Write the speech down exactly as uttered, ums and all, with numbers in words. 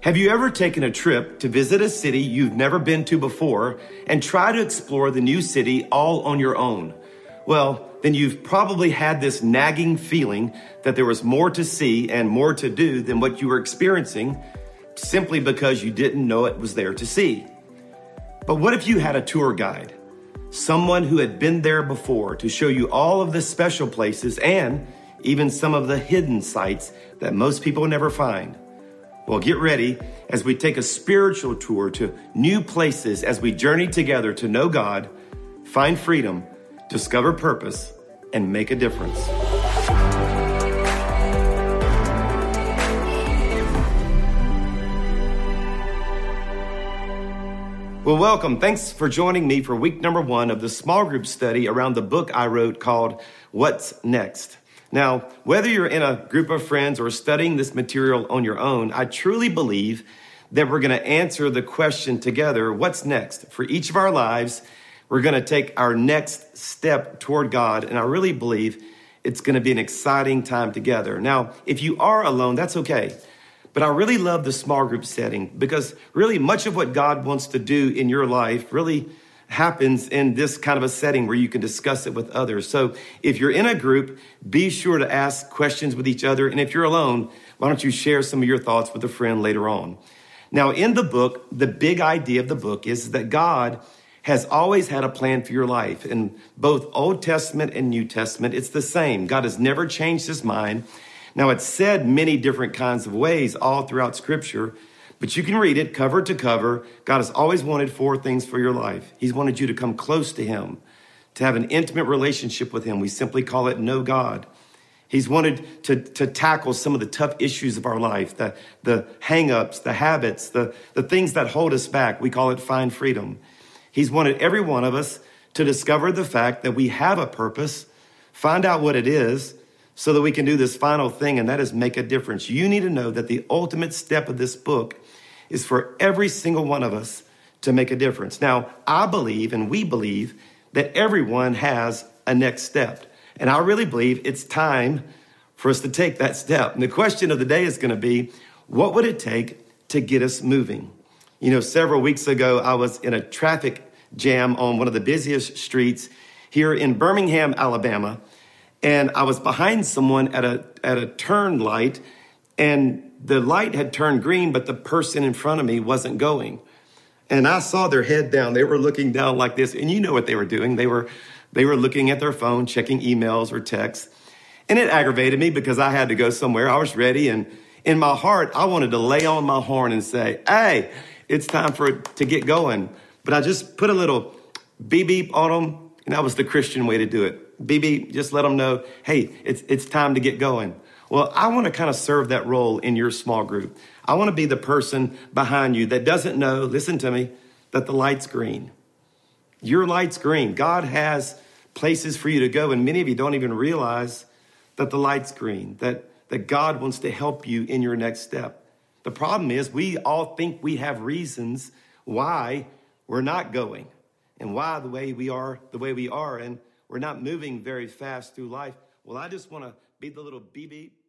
Have you ever taken a trip to visit a city you've never been to before and try to explore the new city all on your own? Well, then you've probably had this nagging feeling that there was more to see and more to do than what you were experiencing simply because you didn't know it was there to see. But what if you had a tour guide, someone who had been there before to show you all of the special places and even some of the hidden sites that most people never find? Well, get ready as we take a spiritual tour to new places as we journey together to know God, find freedom, discover purpose, and make a difference. Well, welcome. Thanks for joining me for week number one of the small group study around the book I wrote called What's Next? Now, whether you're in a group of friends or studying this material on your own, I truly believe that we're going to answer the question together, what's next? For each of our lives, we're going to take our next step toward God, and I really believe it's going to be an exciting time together. Now, if you are alone, that's okay. But I really love the small group setting because really much of what God wants to do in your life really happens in this kind of a setting where you can discuss it with others. So if you're in a group, be sure to ask questions with each other. And if you're alone, why don't you share some of your thoughts with a friend later on? Now, in the book, the big idea of the book is that God has always had a plan for your life. In both Old Testament and New Testament, it's the same. God has never changed his mind. Now, it's said many different kinds of ways all throughout Scripture, but you can read it cover to cover. God has always wanted four things for your life. He's wanted you to come close to him, to have an intimate relationship with him. We simply call it know God. He's wanted to, to tackle some of the tough issues of our life, the, the hang-ups, the habits, the, the things that hold us back. We call it find freedom. He's wanted every one of us to discover the fact that we have a purpose, find out what it is, so that we can do this final thing, and that is make a difference. You need to know that the ultimate step of this book is for every single one of us to make a difference. Now, I believe, and we believe, that everyone has a next step. And I really believe it's time for us to take that step. And the question of the day is going to be, what would it take to get us moving? You know, several weeks ago, I was in a traffic jam on one of the busiest streets here in Birmingham, Alabama. And I was behind someone at a at a turn light, and the light had turned green, but the person in front of me wasn't going. And I saw their head down. They were looking down like this. And you know what they were doing. They were they were looking at their phone, checking emails or texts. And it aggravated me because I had to go somewhere. I was ready. And in my heart, I wanted to lay on my horn and say, hey, it's time for it to get going. But I just put a little beep beep on them. And that was the Christian way to do it. Beep beep, just let them know, hey, it's it's time to get going. Well, I want to kind of serve that role in your small group. I want to be the person behind you that doesn't know, listen to me, that the light's green. Your light's green. God has places for you to go, and many of you don't even realize that the light's green, that, that God wants to help you in your next step. The problem is we all think we have reasons why we're not going and why the way we are the way we are, and we're not moving very fast through life. Well, I just want to be the little beep beep